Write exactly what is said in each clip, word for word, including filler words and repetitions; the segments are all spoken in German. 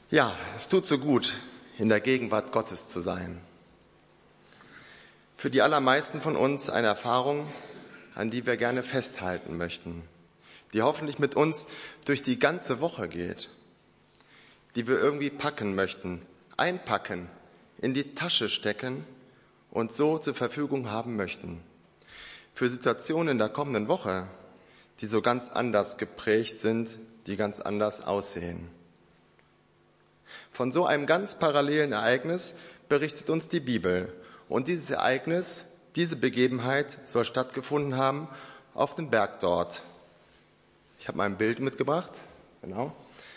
Ja, es tut so gut, in der Gegenwart Gottes zu sein. Für die allermeisten von uns eine Erfahrung, an die wir gerne festhalten möchten, die hoffentlich mit uns durch die ganze Woche geht, die wir irgendwie packen möchten, einpacken, in die Tasche stecken und so zur Verfügung haben möchten. Für Situationen in der kommenden Woche, die so ganz anders geprägt sind, die ganz anders aussehen. Von so einem ganz parallelen Ereignis berichtet uns die Bibel. Und dieses Ereignis, diese Begebenheit soll stattgefunden haben auf dem Berg dort. Ich habe mal ein Bild mitgebracht. Genau.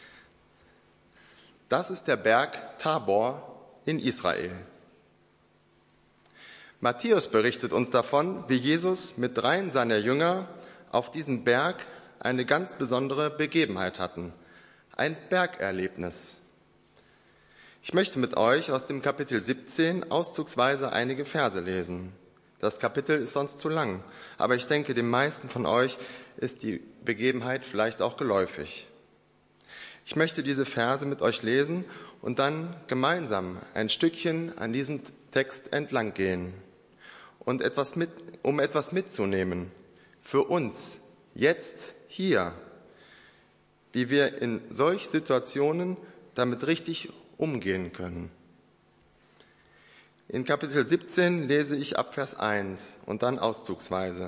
Das ist der Berg Tabor in Israel. Matthäus berichtet uns davon, wie Jesus mit dreien seiner Jünger auf diesem Berg eine ganz besondere Begebenheit hatten. Ein Bergerlebnis. Ich möchte mit euch aus dem Kapitel siebzehn auszugsweise einige Verse lesen. Das Kapitel ist sonst zu lang, aber ich denke, den meisten von euch ist die Begebenheit vielleicht auch geläufig. Ich möchte diese Verse mit euch lesen und dann gemeinsam ein Stückchen an diesem Text entlang gehen und etwas mit, um etwas mitzunehmen für uns, jetzt, hier, wie wir in solch Situationen damit richtig umgehen können. In Kapitel siebzehn lese ich ab Vers eins und dann auszugsweise.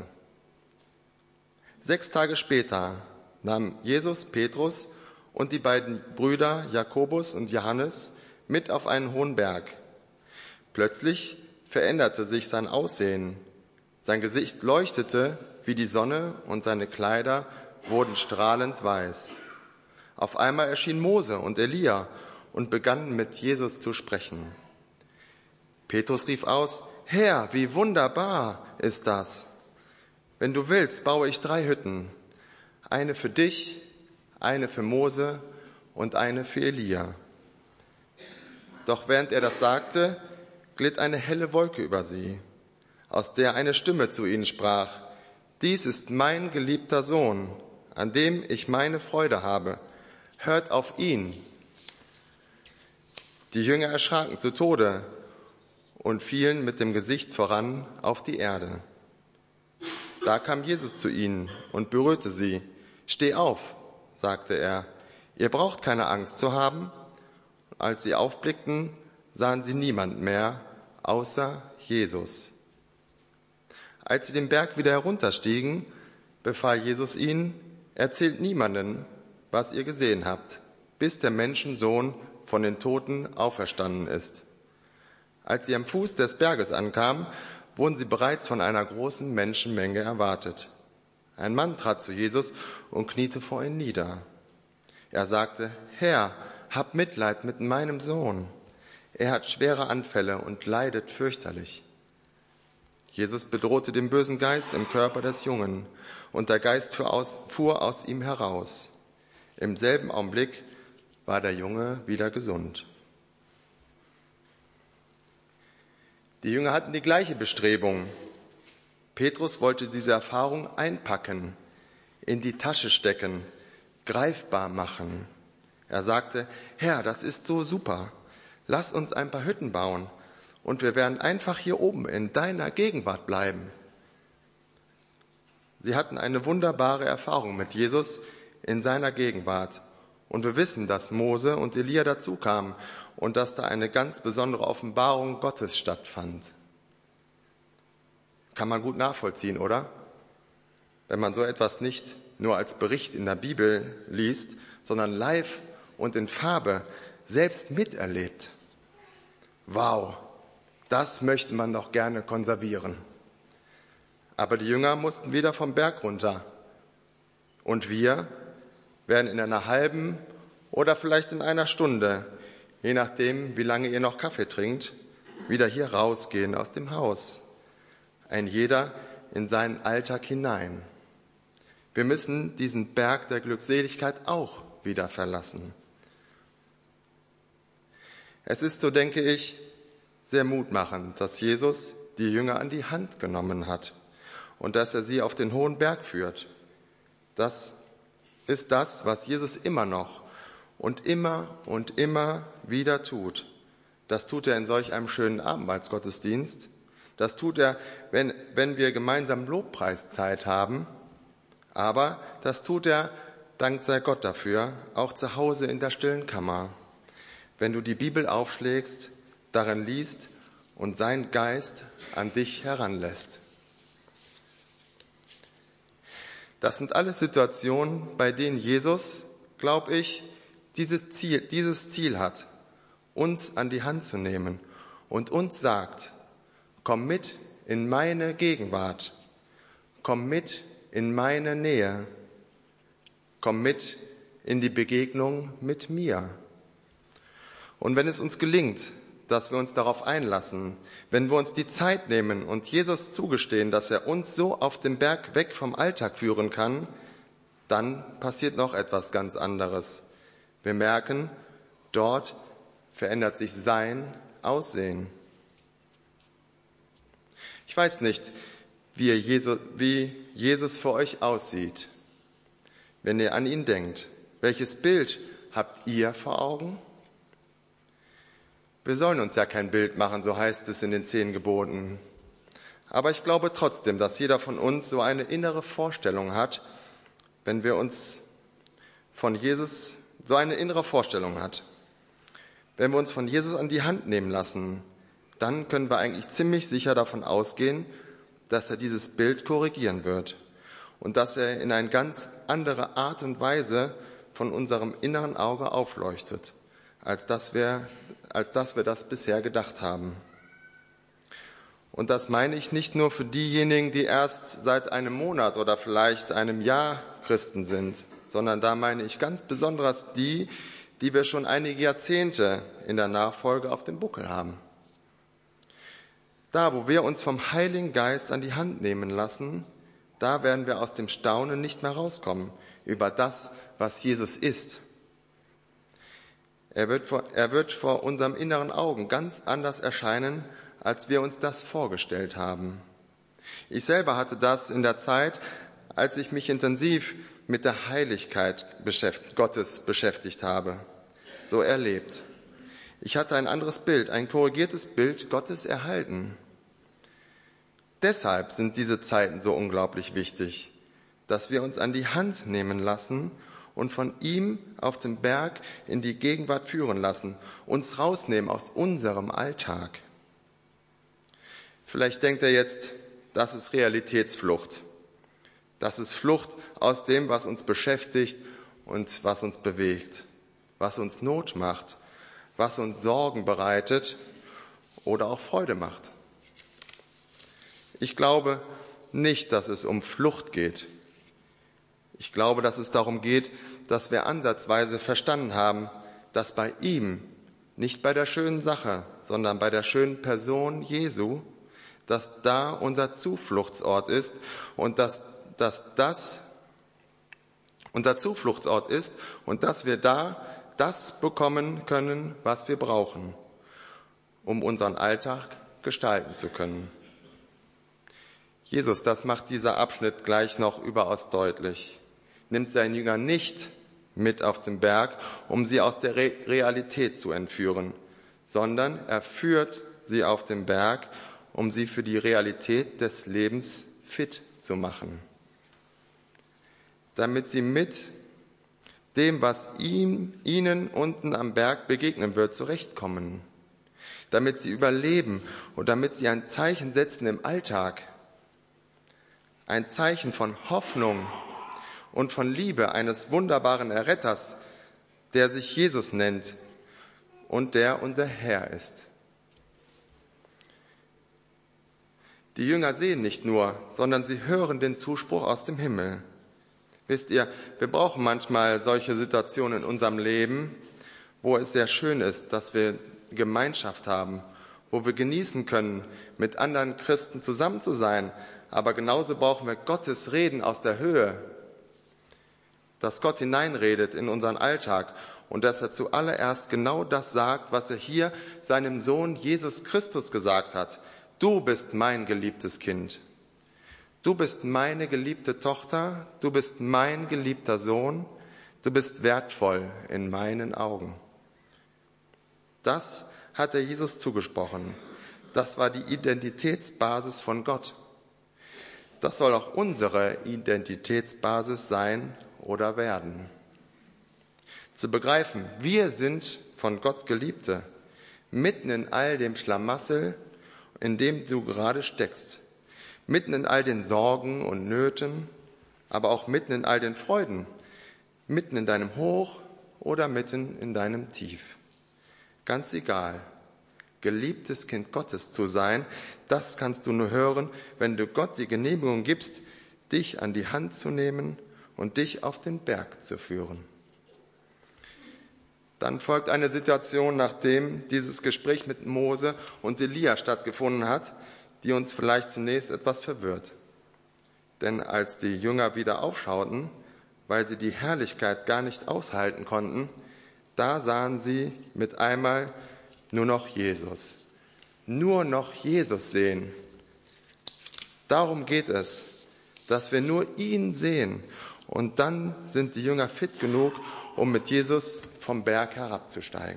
Sechs Tage später nahm Jesus Petrus und die beiden Brüder Jakobus und Johannes mit auf einen hohen Berg. Plötzlich veränderte sich sein Aussehen. Sein Gesicht leuchtete wie die Sonne und seine Kleider wurden strahlend weiß. Auf einmal erschien Mose und Elia und begannen mit Jesus zu sprechen. Petrus rief aus, Herr, wie wunderbar ist das! Wenn du willst, baue ich drei Hütten, eine für dich, eine für Mose und eine für Elia. Doch während er das sagte, glitt eine helle Wolke über sie, aus der eine Stimme zu ihnen sprach, dies ist mein geliebter Sohn, an dem ich meine Freude habe. Hört auf ihn. Die Jünger erschraken zu Tode und fielen mit dem Gesicht voran auf die Erde. Da kam Jesus zu ihnen und berührte sie. Steh auf, sagte er, ihr braucht keine Angst zu haben. Als sie aufblickten, sahen sie niemand mehr, außer Jesus. Als sie den Berg wieder herunterstiegen, befahl Jesus ihnen, erzählt niemanden, was ihr gesehen habt, bis der Menschensohn von den Toten auferstanden ist. Als sie am Fuß des Berges ankamen, wurden sie bereits von einer großen Menschenmenge erwartet. Ein Mann trat zu Jesus und kniete vor ihm nieder. Er sagte, Herr, hab Mitleid mit meinem Sohn. Er hat schwere Anfälle und leidet fürchterlich. Jesus bedrohte den bösen Geist im Körper des Jungen, und der Geist fuhr aus, fuhr aus ihm heraus. Im selben Augenblick war der Junge wieder gesund. Die Jünger hatten die gleiche Bestrebung. Petrus wollte diese Erfahrung einpacken, in die Tasche stecken, greifbar machen. Er sagte, Herr, das ist so super. Lass uns ein paar Hütten bauen und wir werden einfach hier oben in deiner Gegenwart bleiben. Sie hatten eine wunderbare Erfahrung mit Jesus in seiner Gegenwart. Und wir wissen, dass Mose und Elia dazu kamen und dass da eine ganz besondere Offenbarung Gottes stattfand. Kann man gut nachvollziehen, oder? Wenn man so etwas nicht nur als Bericht in der Bibel liest, sondern live und in Farbe selbst miterlebt. Wow, das möchte man doch gerne konservieren. Aber die Jünger mussten wieder vom Berg runter. Und wir werden in einer halben oder vielleicht in einer Stunde, je nachdem, wie lange ihr noch Kaffee trinkt, wieder hier rausgehen aus dem Haus. Ein jeder in seinen Alltag hinein. Wir müssen diesen Berg der Glückseligkeit auch wieder verlassen. Es ist, so denke ich, sehr mutmachend, dass Jesus die Jünger an die Hand genommen hat und dass er sie auf den hohen Berg führt. Das ist das, was Jesus immer noch und immer und immer wieder tut. Das tut er in solch einem schönen Abendmahlsgottesdienst. Das tut er, wenn, wenn wir gemeinsam Lobpreiszeit haben. Aber das tut er, Dank sei Gott dafür, auch zu Hause in der stillen Kammer. Wenn du die Bibel aufschlägst, darin liest und sein Geist an dich heranlässt. Das sind alles Situationen, bei denen Jesus, glaube ich, dieses Ziel, dieses Ziel hat, uns an die Hand zu nehmen und uns sagt, komm mit in meine Gegenwart, komm mit in meine Nähe, komm mit in die Begegnung mit mir. Und wenn es uns gelingt, dass wir uns darauf einlassen, wenn wir uns die Zeit nehmen und Jesus zugestehen, dass er uns so auf dem Berg weg vom Alltag führen kann, dann passiert noch etwas ganz anderes. Wir merken, dort verändert sich sein Aussehen. Ich weiß nicht, wie Jesus, wie Jesus für euch aussieht, wenn ihr an ihn denkt. Welches Bild habt ihr vor Augen? Wir sollen uns ja kein Bild machen, so heißt es in den zehn Geboten. Aber ich glaube trotzdem, dass jeder von uns so eine innere Vorstellung hat, wenn wir uns von Jesus, so eine innere Vorstellung hat. Wenn wir uns von Jesus an die Hand nehmen lassen, dann können wir eigentlich ziemlich sicher davon ausgehen, dass er dieses Bild korrigieren wird und dass er in eine ganz andere Art und Weise von unserem inneren Auge aufleuchtet, als dass wir, als dass wir das bisher gedacht haben. Und das meine ich nicht nur für diejenigen, die erst seit einem Monat oder vielleicht einem Jahr Christen sind, sondern da meine ich ganz besonders die, die wir schon einige Jahrzehnte in der Nachfolge auf dem Buckel haben. Da, wo wir uns vom Heiligen Geist an die Hand nehmen lassen, da werden wir aus dem Staunen nicht mehr rauskommen über das, was Jesus ist. Er wird vor, er wird vor unserem inneren Augen ganz anders erscheinen, als wir uns das vorgestellt haben. Ich selber hatte das in der Zeit, als ich mich intensiv mit der Heiligkeit beschäftigt, Gottes beschäftigt habe, so erlebt. Ich hatte ein anderes Bild, ein korrigiertes Bild Gottes erhalten. Deshalb sind diese Zeiten so unglaublich wichtig, dass wir uns an die Hand nehmen lassen und von ihm auf dem Berg in die Gegenwart führen lassen, uns rausnehmen aus unserem Alltag. Vielleicht denkt er jetzt, das ist Realitätsflucht. Das ist Flucht aus dem, was uns beschäftigt und was uns bewegt, was uns Not macht, was uns Sorgen bereitet oder auch Freude macht. Ich glaube nicht, dass es um Flucht geht. Ich glaube, dass es darum geht, dass wir ansatzweise verstanden haben, dass bei ihm, nicht bei der schönen Sache, sondern bei der schönen Person Jesu, dass da unser Zufluchtsort ist und dass, dass das unser Zufluchtsort ist und dass wir da das bekommen können, was wir brauchen, um unseren Alltag gestalten zu können. Jesus, das macht dieser Abschnitt gleich noch überaus deutlich, nimmt seinen Jünger nicht mit auf den Berg, um sie aus der Re- Realität zu entführen, sondern er führt sie auf den Berg, um sie für die Realität des Lebens fit zu machen, damit sie mit dem, was ihm, ihnen unten am Berg begegnen wird, zurechtkommen, damit sie überleben und damit sie ein Zeichen setzen im Alltag, ein Zeichen von Hoffnung und von Liebe eines wunderbaren Erretters, der sich Jesus nennt und der unser Herr ist. Die Jünger sehen nicht nur, sondern sie hören den Zuspruch aus dem Himmel. Wisst ihr, wir brauchen manchmal solche Situationen in unserem Leben, wo es sehr schön ist, dass wir Gemeinschaft haben, wo wir genießen können, mit anderen Christen zusammen zu sein. Aber genauso brauchen wir Gottes Reden aus der Höhe, dass Gott hineinredet in unseren Alltag und dass er zuallererst genau das sagt, was er hier seinem Sohn Jesus Christus gesagt hat. Du bist mein geliebtes Kind. Du bist meine geliebte Tochter. Du bist mein geliebter Sohn, Du bist wertvoll in meinen Augen. Das hat er Jesus zugesprochen. Das war die Identitätsbasis von Gott. Das soll auch unsere Identitätsbasis sein oder werden. Zu begreifen, wir sind von Gott Geliebte, mitten in all dem Schlamassel, in dem du gerade steckst, mitten in all den Sorgen und Nöten, aber auch mitten in all den Freuden, mitten in deinem Hoch oder mitten in deinem Tief. Ganz egal, geliebtes Kind Gottes zu sein, das kannst du nur hören, wenn du Gott die Genehmigung gibst, dich an die Hand zu nehmen und dich auf den Berg zu führen. Dann folgt eine Situation, nachdem dieses Gespräch mit Mose und Elia stattgefunden hat, die uns vielleicht zunächst etwas verwirrt. Denn als die Jünger wieder aufschauten, weil sie die Herrlichkeit gar nicht aushalten konnten, da sahen sie mit einmal nur noch Jesus. Nur noch Jesus sehen. Darum geht es, dass wir nur ihn sehen. Und dann sind die Jünger fit genug, um mit Jesus vom Berg herabzusteigen.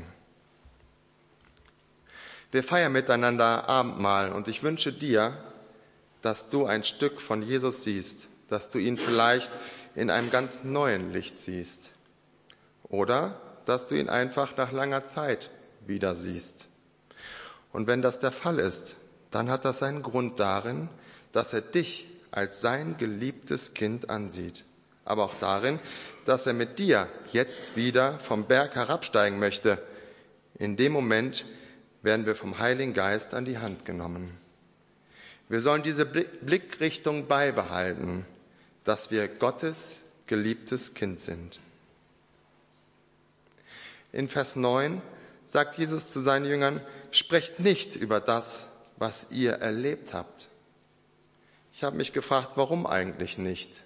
Wir feiern miteinander Abendmahl und ich wünsche dir, dass du ein Stück von Jesus siehst, dass du ihn vielleicht in einem ganz neuen Licht siehst oder dass du ihn einfach nach langer Zeit wieder siehst. Und wenn das der Fall ist, dann hat das seinen Grund darin, dass er dich als sein geliebtes Kind ansieht, aber auch darin, dass er mit dir jetzt wieder vom Berg herabsteigen möchte. In dem Moment werden wir vom Heiligen Geist an die Hand genommen. Wir sollen diese Blickrichtung beibehalten, dass wir Gottes geliebtes Kind sind. In Vers neun sagt Jesus zu seinen Jüngern, sprecht nicht über das, was ihr erlebt habt. Ich habe mich gefragt, warum eigentlich nicht?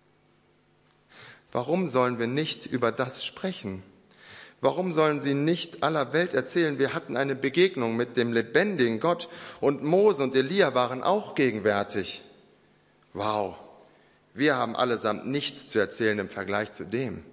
Warum sollen wir nicht über das sprechen? Warum sollen sie nicht aller Welt erzählen, wir hatten eine Begegnung mit dem lebendigen Gott und Mose und Elia waren auch gegenwärtig? Wow, wir haben allesamt nichts zu erzählen im Vergleich zu dem.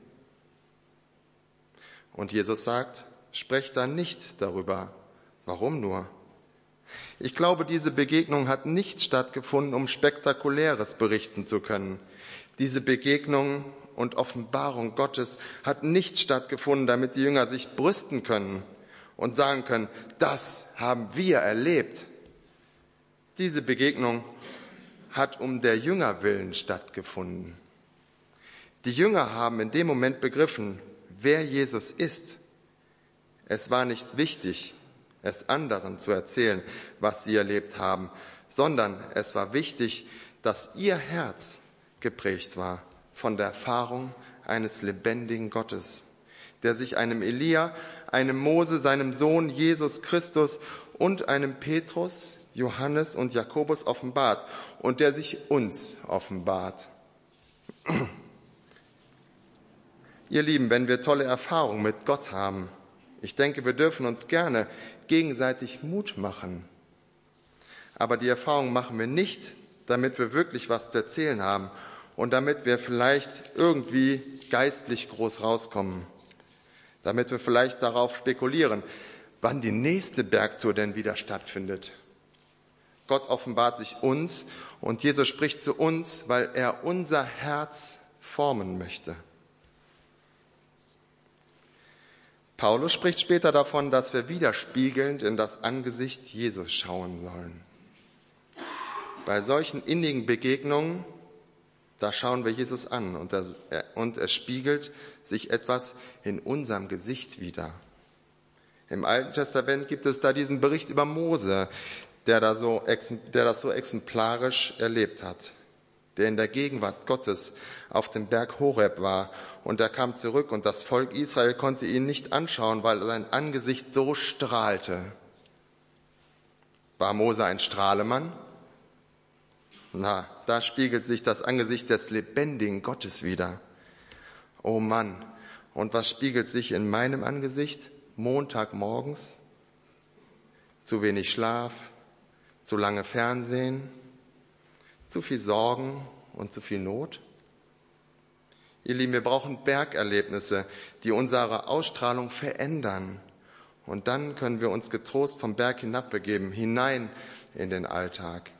Und Jesus sagt, sprecht da nicht darüber. Warum nur? Ich glaube, diese Begegnung hat nicht stattgefunden, um Spektakuläres berichten zu können. Diese Begegnung und Offenbarung Gottes hat nicht stattgefunden, damit die Jünger sich brüsten können und sagen können, das haben wir erlebt. Diese Begegnung hat um der Jünger willen stattgefunden. Die Jünger haben in dem Moment begriffen, wer Jesus ist. Es war nicht wichtig, es anderen zu erzählen, was sie erlebt haben, sondern es war wichtig, dass ihr Herz geprägt war von der Erfahrung eines lebendigen Gottes, der sich einem Elia, einem Mose, seinem Sohn Jesus Christus und einem Petrus, Johannes und Jakobus offenbart und der sich uns offenbart. Ihr Lieben, wenn wir tolle Erfahrungen mit Gott haben, ich denke, wir dürfen uns gerne gegenseitig Mut machen. Aber die Erfahrung machen wir nicht, damit wir wirklich was zu erzählen haben und damit wir vielleicht irgendwie geistlich groß rauskommen. Damit wir vielleicht darauf spekulieren, wann die nächste Bergtour denn wieder stattfindet. Gott offenbart sich uns und Jesus spricht zu uns, weil er unser Herz formen möchte. Paulus spricht später davon, dass wir widerspiegelnd in das Angesicht Jesus schauen sollen. Bei solchen innigen Begegnungen, da schauen wir Jesus an und, das, und es spiegelt sich etwas in unserem Gesicht wider. Im Alten Testament gibt es da diesen Bericht über Mose, der, da so, der das so exemplarisch erlebt hat, der in der Gegenwart Gottes auf dem Berg Horeb war. Und er kam zurück und das Volk Israel konnte ihn nicht anschauen, weil sein Angesicht so strahlte. War Mose ein Strahlemann? Na, da spiegelt sich das Angesicht des lebendigen Gottes wider. Oh Mann, und was spiegelt sich in meinem Angesicht? Montagmorgens? Zu wenig Schlaf, zu lange Fernsehen, zu viel Sorgen und zu viel Not? Ihr Lieben, wir brauchen Bergerlebnisse, die unsere Ausstrahlung verändern. Und dann können wir uns getrost vom Berg hinabbegeben, hinein in den Alltag.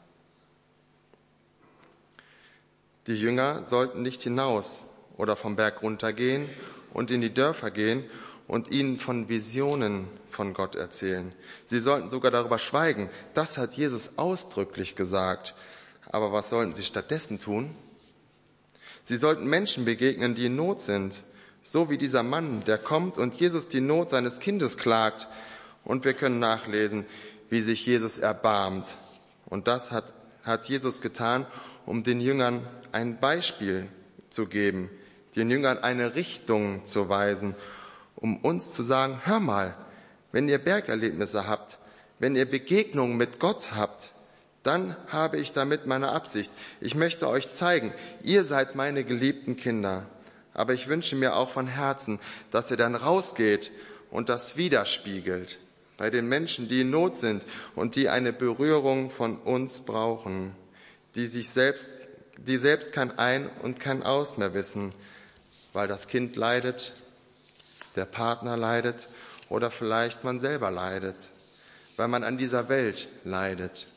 Die Jünger sollten nicht hinaus oder vom Berg runtergehen und in die Dörfer gehen und ihnen von Visionen von Gott erzählen. Sie sollten sogar darüber schweigen. Das hat Jesus ausdrücklich gesagt. Aber was sollten sie stattdessen tun? Sie sollten Menschen begegnen, die in Not sind, so wie dieser Mann, der kommt und Jesus die Not seines Kindes klagt. Und wir können nachlesen, wie sich Jesus erbarmt. Und das hat, hat Jesus getan, um den Jüngern ein Beispiel zu geben, den Jüngern eine Richtung zu weisen, um uns zu sagen, hör mal, wenn ihr Bergerlebnisse habt, wenn ihr Begegnungen mit Gott habt, dann habe ich damit meine Absicht. Ich möchte euch zeigen, ihr seid meine geliebten Kinder. Aber ich wünsche mir auch von Herzen, dass ihr dann rausgeht und das widerspiegelt bei den Menschen, die in Not sind und die eine Berührung von uns brauchen, die sich selbst, die selbst kein Ein und kein Aus mehr wissen, weil das Kind leidet, der Partner leidet oder vielleicht man selber leidet, weil man an dieser Welt leidet.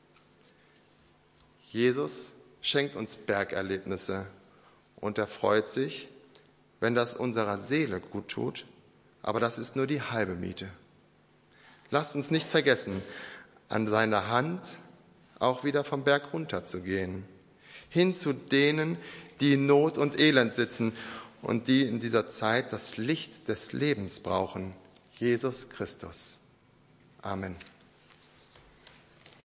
Jesus schenkt uns Bergerlebnisse und er freut sich, wenn das unserer Seele gut tut, aber das ist nur die halbe Miete. Lasst uns nicht vergessen, an seiner Hand auch wieder vom Berg runterzugehen, hin zu denen, die in Not und Elend sitzen und die in dieser Zeit das Licht des Lebens brauchen, Jesus Christus. Amen.